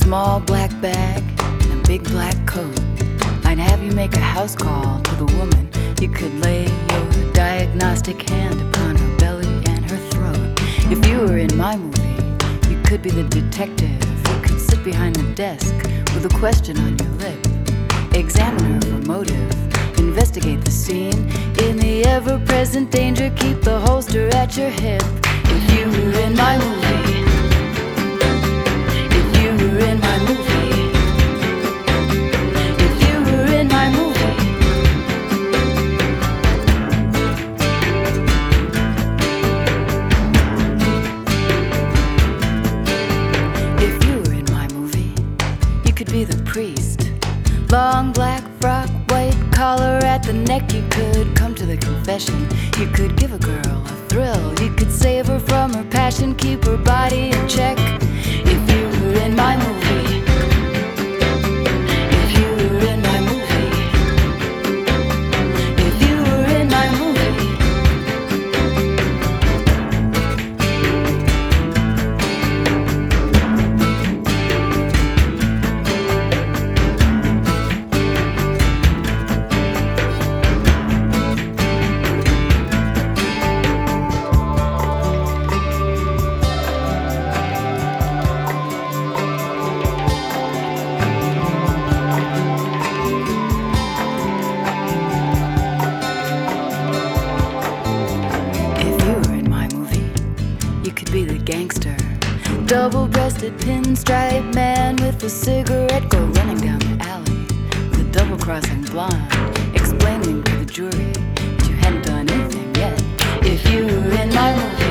small black bag and a big black coat. I'd have you make a house call to the woman. You could lay your diagnostic hand upon her belly and her throat. If you were in my movie, you could be the detective. You could sit behind the desk with a question on your lip. Examine her for motive, investigate the scene. In the ever-present danger, keep the holster at your hip. If you were in my movie, if you were in my movie, if you were in my movie, if you were in my movie, you could be the priest. Long black frock, white collar at the neck. You could come to the confession. You could give a girl a thrill. You could save her from her passion, keep her body in check. If you were in my movie, if you were in my movie, if you were in my movie. Be the gangster, double-breasted pinstripe man with a cigarette, go running down the alley, the double-crossing blonde, explaining to the jury that you hadn't done anything yet. If you were in my movie,